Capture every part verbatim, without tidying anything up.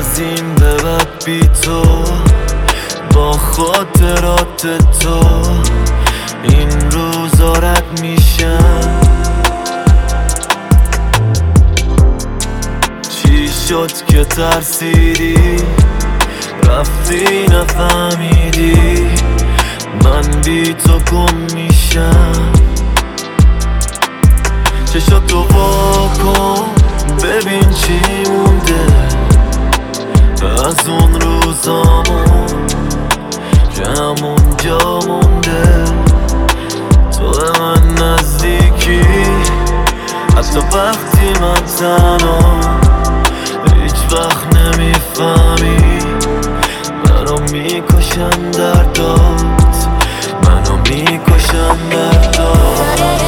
از این به بعد بی تو با خاطرات تو این روزا رد میشم. چی شد که ترسیدی رفتی نفهمیدی من بی تو گم میشم. چشاتو وا کن ببین چی مونده از اون روزامون که همون جا مونده. تو به من نزدیکی حتی وقتی من تنها، هیچ وقت نمیفهمی منو میکشن دردات، منو میکشن دردات.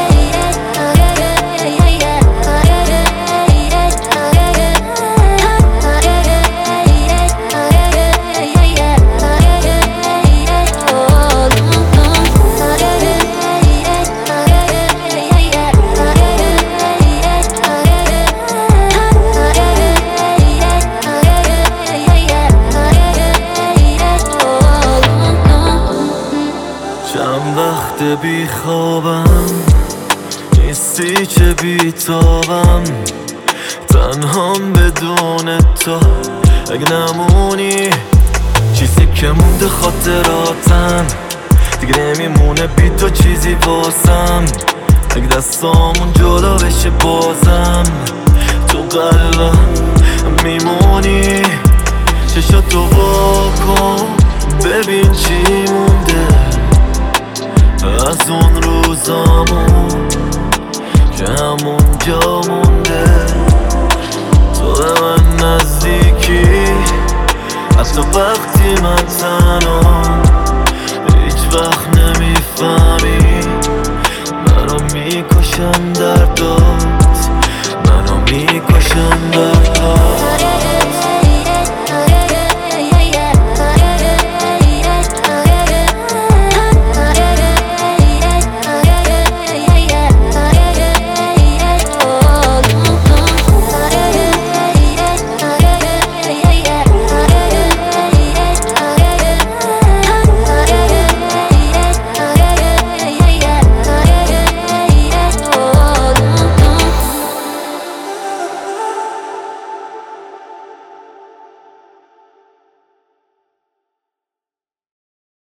چند وقت بی خوابم نیستی چه بی تابم، تنهام بدون تو. اگه نمونی چیزی که مونده خاطراتم، دیگه نمیمونه بی تو چیزی واسم. اگه دستامون جدا بشه بازم